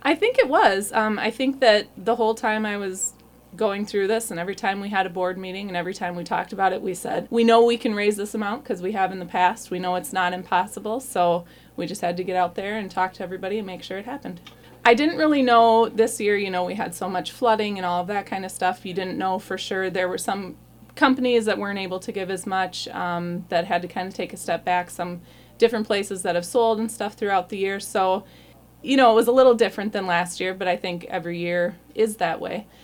I think it was. I think that the whole time I was going through this, and every time we had a board meeting and every time we talked about it, we said, we know we can raise this amount because we have in the past. We know it's not impossible. So we just had to get out there and talk to everybody and make sure it happened. I didn't really know this year, we had so much flooding and all of that kind of stuff. You didn't know for sure. There were some companies that weren't able to give as much, that had to kind of take a step back. Some different places that have sold and stuff throughout the year. So, it was a little different than last year, but I think every year is that way.